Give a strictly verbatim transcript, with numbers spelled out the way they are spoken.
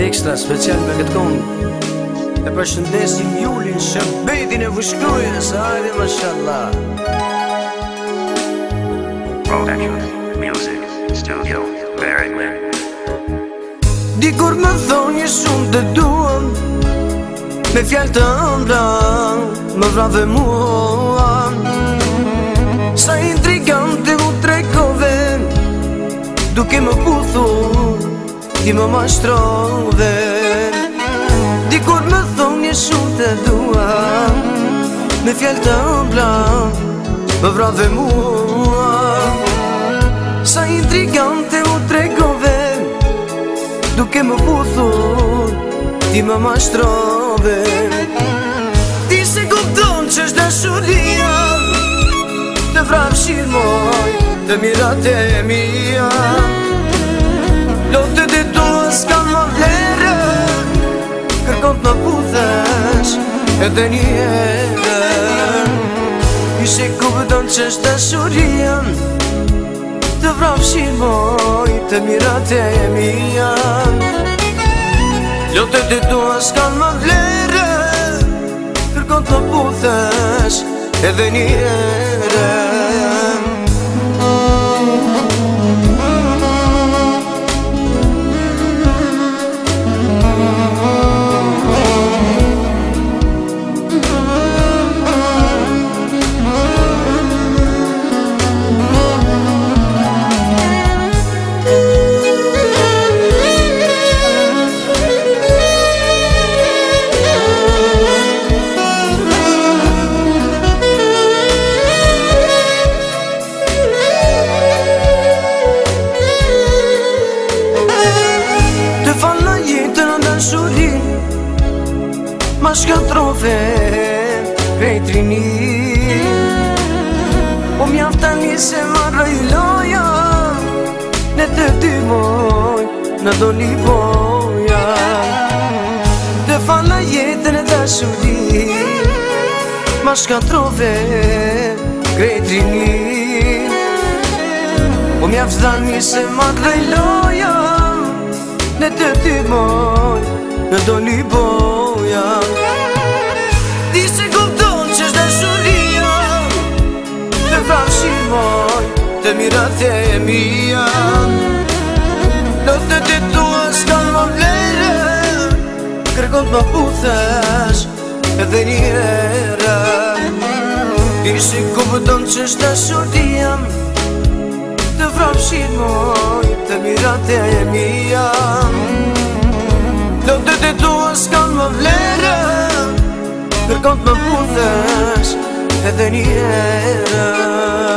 ekstra special me këtë kongë. E përshëndesim Julin, shërbetin e vëshkrujës, hajde mashallah. Production, music, studio, Bergman. Dikur më thonjë shumë të duam, me fjallë të ëmbla, më vrave mua. Sa intrigante u tregove, duke më puthu, ti më mashtrove. Dikur më thonjë shumë të duam, me fjallë të ëmbla, më vrave mua. Sa intrigante u tregove, duke më puthu, ti më mashtrove. Ti se kupton që është dashuria, të vrapshin moj, të mirat e mia. Lotët e tua s'kan më vlerë, kërkon të më puthesh edhe njerë. Ti se kupton që është dashuria, të vrapshin moj, të mirat e mia. Lotët e tua s'kan më vlerë, kërkon të më puthesh edhe njerë. Ma shkatrove prej trini, po mjafta një se marrë i loja, ne të dy moj, në do një boja. Të falla jetën e dashuri, ma shkatrove prej trini, po mjafta një se marrë i loja, ne të dy moj, në do një boja. Ti se kupton që është dashuria, të vrapshin moj, të mirat e mia. Lotët e tua s'kan më vlerë, kërkon të më puthesh edhe njerë. Ti se kupton që është dashuria, të vrapshin moj, të mirat e mia. Lotët e tua s'kan më vlerë, kërkon të më puthesh edhe njerë.